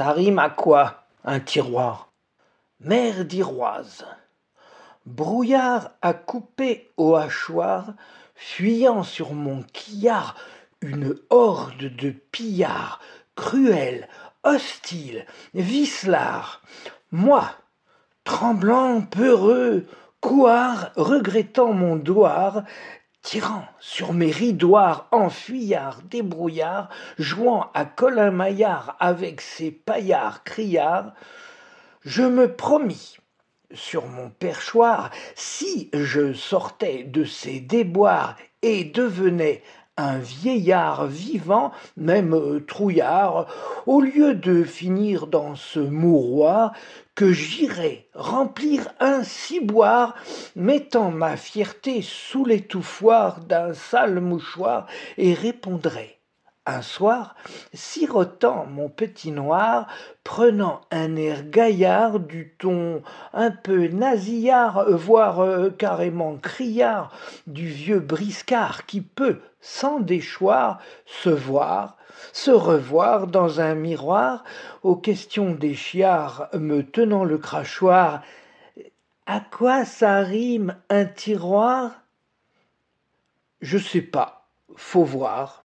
Ça rime à quoi, un tiroir? Mère d'Iroise. Brouillard a coupé au hachoir, fuyant sur mon quillard, une horde de pillards, cruels, hostiles, vicelards. Moi, tremblant, peureux, couard, regrettant mon doigt, tirant sur mes ridoirs en fuyard débrouillard, jouant à Colin-Maillard avec ses paillards criards, je me promis sur mon perchoir, si je sortais de ces déboires et devenais un vieillard vivant, même trouillard, au lieu de finir dans ce mouroir, que j'irais remplir un ciboire, mettant ma fierté sous l'étouffoir d'un sale mouchoir, et répondrais un soir, sirotant mon petit noir, prenant un air gaillard, du ton un peu nasillard, voire carrément criard, du vieux briscard qui peut, sans déchoir, se voir, se revoir dans un miroir, aux questions des chiards me tenant le crachoir. À quoi ça rime un tiroir? Je sais pas, faut voir.